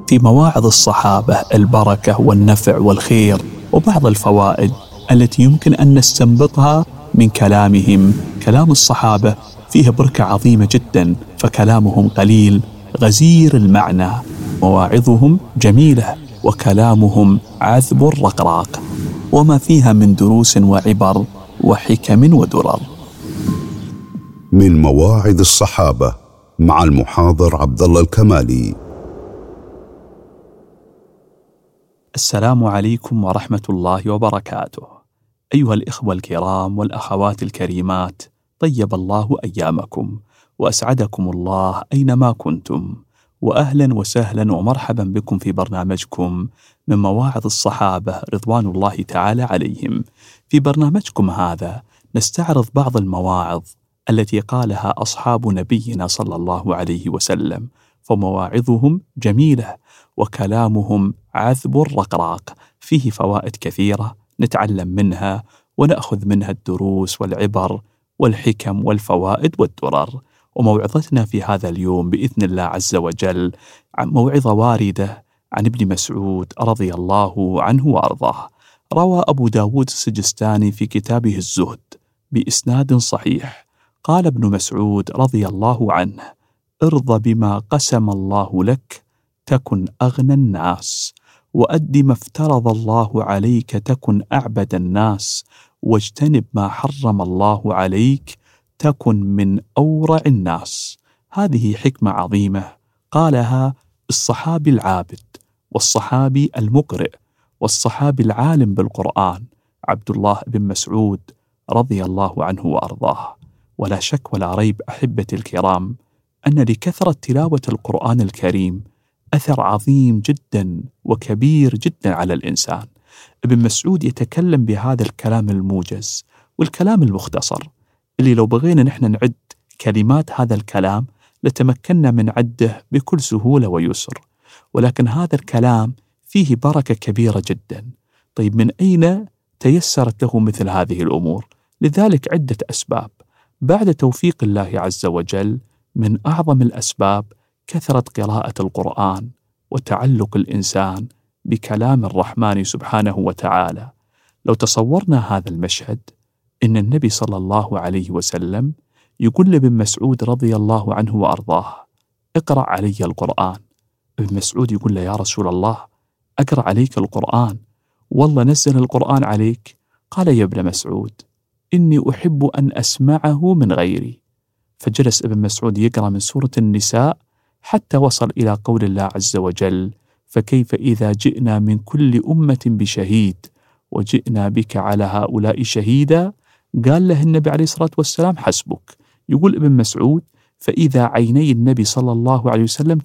في مواعظ الصحابة البركة والنفع والخير وبعض الفوائد التي يمكن أن نستنبطها من كلامهم. كلام الصحابة فيه بركة عظيمة جدا، فكلامهم قليل غزير المعنى، مواعظهم جميلة وكلامهم عذب رقراق، وما فيها من دروس وعبر وحكم ودرر. من مواعظ الصحابة مع المحاضر عبد الله الكمالي. السلام عليكم ورحمة الله وبركاته. أيها الإخوة الكرام والأخوات الكريمات، طيب الله أيامكم وأسعدكم الله أينما كنتم، وأهلا وسهلا ومرحبا بكم في برنامجكم من مواعظ الصحابة رضوان الله تعالى عليهم. في برنامجكم هذا نستعرض بعض المواعظ التي قالها أصحاب نبينا صلى الله عليه وسلم، فمواعظهم جميلة وكلامهم عذب رقراق، فيه فوائد كثيرة نتعلم منها ونأخذ منها الدروس والعبر والحكم والفوائد والدرر. وموعظتنا في هذا اليوم بإذن الله عز وجل عن موعظة واردة عن ابن مسعود رضي الله عنه وأرضاه. روى أبو داود السجستاني في كتابه الزهد بإسناد صحيح، قال ابن مسعود رضي الله عنه: ارض بما قسم الله لك تكن أغنى الناس، وأد ما افترض الله عليك تكن أعبد الناس، واجتنب ما حرم الله عليك تكن من أورع الناس. هذه حكمة عظيمة قالها الصحابي العابد والصحابي المقرئ والصحابي العالم بالقرآن عبد الله بن مسعود رضي الله عنه وأرضاه. ولا شك ولا ريب أحبتي الكرام أن لكثرة تلاوة القرآن الكريم أثر عظيم جدا وكبير جدا على الإنسان. ابن مسعود يتكلم بهذا الكلام الموجز والكلام المختصر اللي لو بغينا نحن نعد كلمات هذا الكلام لتمكنا من عده بكل سهولة ويسر، ولكن هذا الكلام فيه بركة كبيرة جدا. طيب من أين تيسرت له مثل هذه الأمور؟ لذلك عدة أسباب. بعد توفيق الله عز وجل من أعظم الأسباب كثرة قراءة القرآن وتعلق الإنسان بكلام الرحمن سبحانه وتعالى. لو تصورنا هذا المشهد، إن النبي صلى الله عليه وسلم يقول لابن مسعود رضي الله عنه وأرضاه: اقرأ علي القرآن. ابن مسعود يقول له: يا رسول الله، أقرأ عليك القرآن، والله نزل القرآن عليك. قال: يا ابن مسعود، إني أحب أن أسمعه من غيري. فجلس ابن مسعود يقرأ من سورة النساء حتى وصل إلى قول الله عز وجل: فكيف إذا جئنا من كل أمة بشهيد وجئنا بك على هؤلاء شهيدا. قال له النبي عليه الصلاة والسلام: حسبك. يقول ابن مسعود: فإذا عيني النبي صلى الله عليه وسلم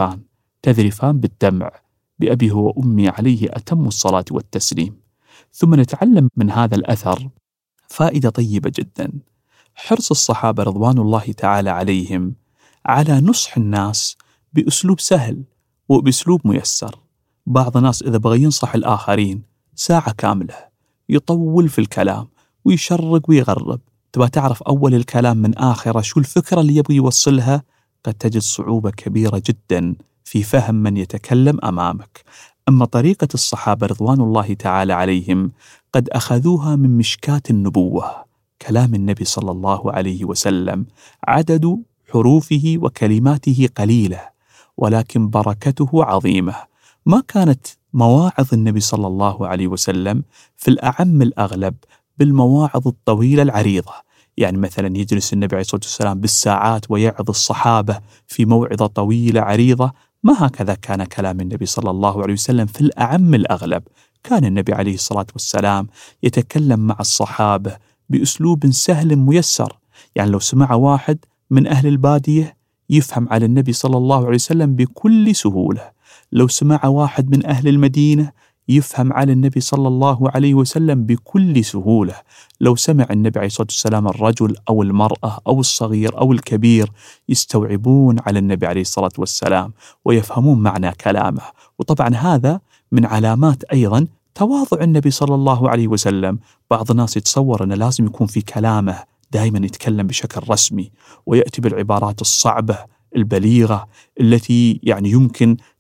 تذرفان بالدمع، بأبي هو أمي عليه أتم الصلاة والتسليم. ثم نتعلم من هذا الأثر فائدة طيبة جدا: حرص الصحابة رضوان الله تعالى عليهم على نصح الناس بأسلوب سهل وبأسلوب ميسر. بعض الناس إذا بغى ينصح الآخرين ساعة كاملة يطول في الكلام ويشرق ويغرب، تبى تعرف أول الكلام من آخره شو الفكرة اللي يبغي يوصلها، قد تجد صعوبة كبيرة جدا في فهم من يتكلم أمامك. أما طريقة الصحابة رضوان الله تعالى عليهم قد أخذوها من مشكاة النبوة، كلام النبي صلى الله عليه وسلم عدد حروفه وكلماته قليلة ولكن بركته عظيمة. ما كانت مواعظ النبي صلى الله عليه وسلم في الأعم الأغلب بالمواعظ الطويلة العريضة، يعني مثلا يجلس النبي عليه الصلاة والسلام بالساعات ويعظ الصحابة في موعظة طويلة عريضة. ما هكذا كان كلام النبي صلى الله عليه وسلم في الأعم الأغلب. كان النبي عليه الصلاة والسلام يتكلم مع الصحابة بأسلوب سهل ميسر، يعني لو سمع واحد من أهل البادية يفهم على النبي صلى الله عليه وسلم بكل سهولة، لو سمع واحد من أهل المدينة يفهم على النبي صلى الله عليه وسلم بكل سهولة، لو سمع النبي عليه الصلاة والسلام الرجل أو المرأة أو الصغير أو الكبير يستوعبون على النبي عليه الصلاة والسلام ويفهمون معنى كلامه. وطبعا هذا من علامات أيضا تواضع النبي صلى الله عليه وسلم. بعض الناس يتصور أنه لازم يكون في كلامه دائما يتكلم بشكل رسمي ويأتي بالعبارات الصعبة البليغة التي يعني يمكن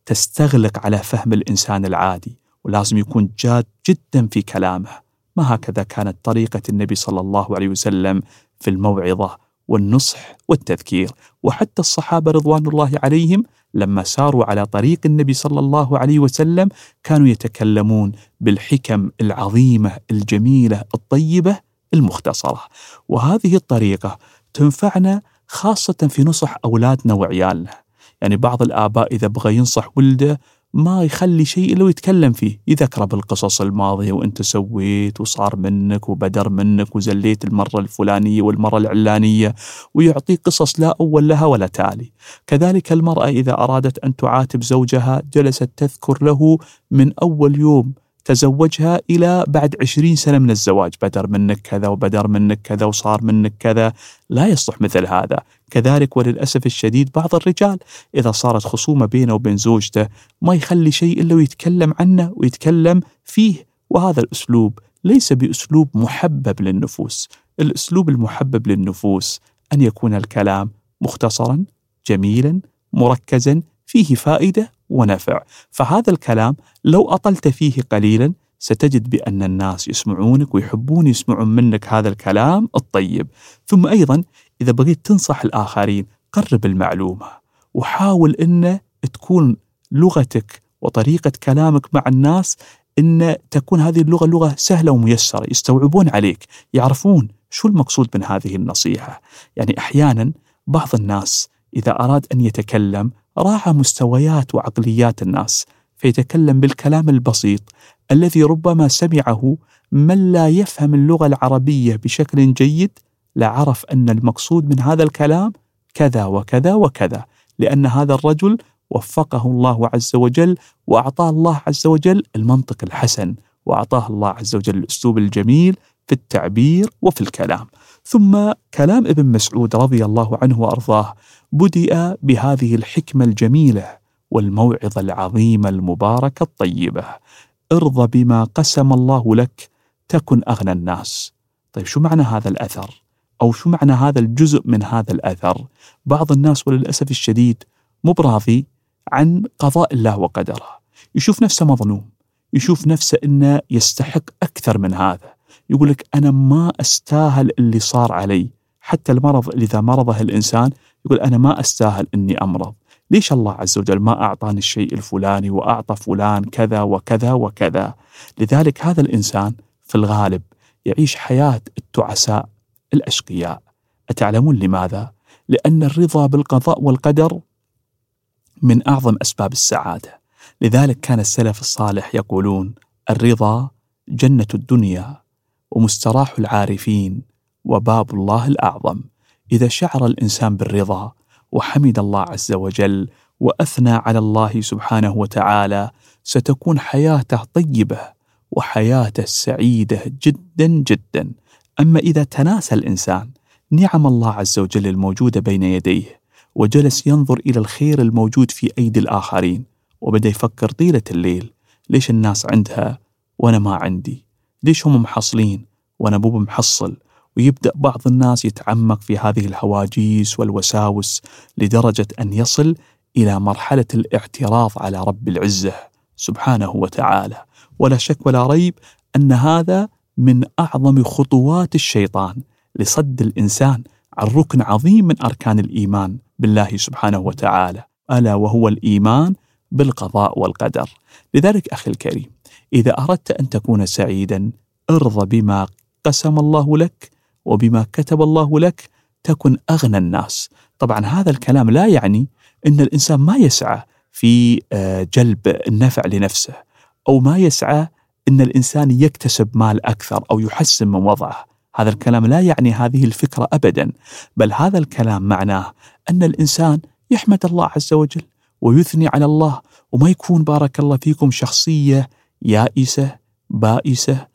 تستغلق على فهم الإنسان العادي، ولازم يكون جاد جدا في كلامه. ما هكذا كانت طريقة النبي صلى الله عليه وسلم في الموعظة والنصح والتذكير. وحتى الصحابة رضوان الله عليهم لما ساروا على طريق النبي صلى الله عليه وسلم كانوا يتكلمون بالحكم العظيمة الجميلة الطيبة المختصرة. وهذه الطريقة تنفعنا خاصة في نصح أولادنا وعيالنا. يعني بعض الآباء إذا بغى ينصح ولده ما يخلي شيء إلا ويتكلم فيه، يذكره بالقصص الماضية، وأنت سويت وصار منك وبدر منك وزليت المرة الفلانية والمرة العلانية، ويعطيك قصص لا أول لها ولا تالي. كذلك المرأة إذا أرادت أن تعاتب زوجها جلست تذكر له من أول يوم تزوجها إلى بعد 20 سنة من الزواج، بدر منك كذا وبدر منك كذا وصار منك كذا. لا يصلح مثل هذا. كذلك وللأسف الشديد بعض الرجال إذا صارت خصومة بينه وبين زوجته ما يخلي شيء إلا ويتكلم عنه ويتكلم فيه، وهذا الأسلوب ليس بأسلوب محبب للنفوس. الأسلوب المحبب للنفوس أن يكون الكلام مختصرا جميلا مركزا فيه فائدة ونفع. فهذا الكلام لو أطلت فيه قليلا ستجد بأن الناس يسمعونك ويحبون يسمعون منك هذا الكلام الطيب. ثم أيضا إذا بغيت تنصح الآخرين قرب المعلومة، وحاول أن تكون لغتك وطريقة كلامك مع الناس أن تكون هذه اللغة لغة سهلة وميسرة، يستوعبون عليك، يعرفون شو المقصود من هذه النصيحة. يعني أحيانا بعض الناس إذا أراد أن يتكلم راعى مستويات وعقليات الناس، فيتكلم بالكلام البسيط الذي ربما سمعه من لا يفهم اللغة العربية بشكل جيد، لعرف أن المقصود من هذا الكلام كذا وكذا وكذا، لأن هذا الرجل وفقه الله عز وجل وأعطاه الله عز وجل المنطق الحسن، وأعطاه الله عز وجل الأسلوب الجميل في التعبير وفي الكلام. ثم كلام ابن مسعود رضي الله عنه وأرضاه بدأ بهذه الحكمة الجميلة والموعظة العظيمة المباركة الطيبة: ارضى بما قسم الله لك تكن أغنى الناس. طيب شو معنى هذا الأثر؟ أو شو معنى هذا الجزء من هذا الأثر؟ بعض الناس وللأسف الشديد مو براضي عن قضاء الله وقدره، يشوف نفسه مظلوم، يشوف نفسه إنه يستحق أكثر من هذا، يقول لك أنا ما أستاهل اللي صار علي. حتى المرض إذا مرضه الإنسان يقول أنا ما أستاهل إني أمرض، ليش الله عز وجل ما أعطاني الشيء الفلاني وأعطى فلان كذا وكذا وكذا. لذلك هذا الإنسان في الغالب يعيش حياة التعساء الأشقياء. أتعلمون لماذا؟ لأن الرضا بالقضاء والقدر من أعظم أسباب السعادة. لذلك كان السلف الصالح يقولون الرضا جنة الدنيا ومستراح العارفين وباب الله الأعظم. إذا شعر الإنسان بالرضا وحمد الله عز وجل وأثنى على الله سبحانه وتعالى ستكون حياته طيبة وحياته سعيدة جدا جدا. أما إذا تناسى الإنسان نعم الله عز وجل الموجودة بين يديه وجلس ينظر إلى الخير الموجود في أيدي الآخرين وبدأ يفكر طيلة الليل: ليش الناس عندها وأنا ما عندي؟ ليش هم محصلين وأنا مو محصل؟ ويبدأ بعض الناس يتعمق في هذه الهواجيس والوساوس لدرجة أن يصل إلى مرحلة الاعتراض على رب العزة سبحانه وتعالى. ولا شك ولا ريب أن هذا من أعظم خطوات الشيطان لصد الإنسان عن ركن عظيم من أركان الإيمان بالله سبحانه وتعالى، ألا وهو الإيمان بالقضاء والقدر. لذلك أخي الكريم، إذا أردت أن تكون سعيدا ارضى بما قسم الله لك وبما كتب الله لك تكن أغنى الناس. طبعا هذا الكلام لا يعني أن الإنسان ما يسعى في جلب النفع لنفسه، أو ما يسعى أن الإنسان يكتسب مال أكثر أو يحسن من وضعه. هذا الكلام لا يعني هذه الفكرة أبدا، بل هذا الكلام معناه أن الإنسان يحمد الله عز وجل ويثني على الله، وما يكون بارك الله فيكم شخصية يائسة بائسة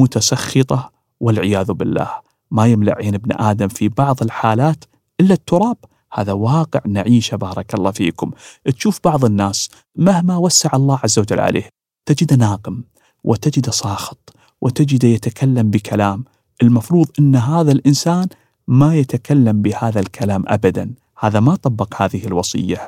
متسخطة والعياذ بالله. ما يملأ عين ابن آدم في بعض الحالات إلا التراب. هذا واقع نعيشه بارك الله فيكم. تشوف بعض الناس مهما وسع الله عز وجل عليه تجد ناقم وتجد ساخط وتجد يتكلم بكلام المفروض أن هذا الإنسان ما يتكلم بهذا الكلام أبدا. هذا ما طبق هذه الوصية.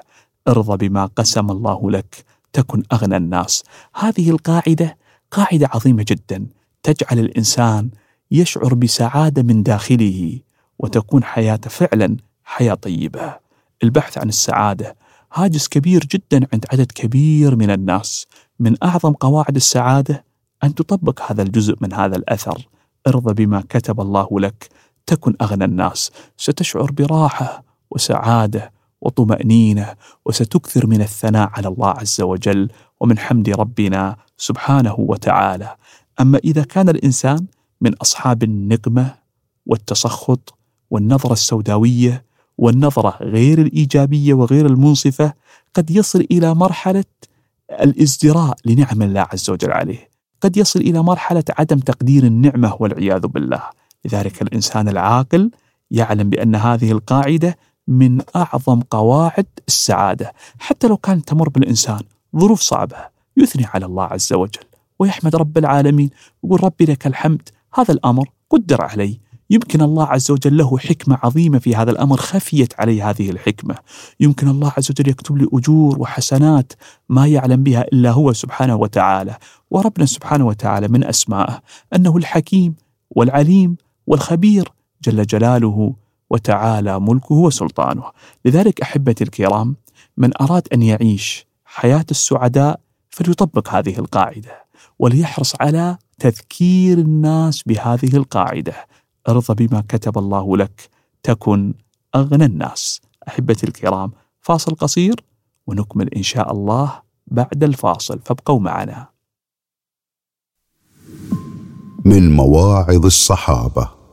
ارضى بما قسم الله لك تكن أغنى الناس. هذه القاعدة قاعدة عظيمة جدا تجعل الإنسان يشعر بسعادة من داخله، وتكون حياته فعلا حياة طيبة. البحث عن السعادة هاجس كبير جدا عند عدد كبير من الناس. من أعظم قواعد السعادة أن تطبق هذا الجزء من هذا الأثر: ارضى بما كتب الله لك تكن أغنى الناس. ستشعر براحة وسعادة وطمأنينة، وستكثر من الثناء على الله عز وجل ومن حمد ربنا سبحانه وتعالى. أما إذا كان الإنسان من أصحاب النقمة والتسخط والنظرة السوداوية والنظرة غير الإيجابية وغير المنصفة، قد يصل إلى مرحلة الازدراء لنعم الله عز وجل عليه، قد يصل إلى مرحلة عدم تقدير النعمة والعياذ بالله. لذلك الإنسان العاقل يعلم بأن هذه القاعدة من أعظم قواعد السعادة. حتى لو كانت تمر بالإنسان ظروف صعبة، يثني على الله عز وجل ويحمد رب العالمين، يقول ربي لك الحمد، هذا الأمر قدر علي، يمكن الله عز وجل له حكمة عظيمة في هذا الأمر خفيت علي هذه الحكمة، يمكن الله عز وجل يكتب لي أجور وحسنات ما يعلم بها إلا هو سبحانه وتعالى. وربنا سبحانه وتعالى من أسمائه أنه الحكيم والعليم والخبير جل جلاله وتعالى ملكه وسلطانه. لذلك أحبتي الكرام، من أراد أن يعيش حياة السعداء فليطبق هذه القاعدة، وليحرص على تذكير الناس بهذه القاعدة: ارضى بما كتب الله لك تكن أغنى الناس. أحبتي الكرام، فاصل قصير ونكمل إن شاء الله بعد الفاصل، فابقوا معنا. من مواعظ الصحابة.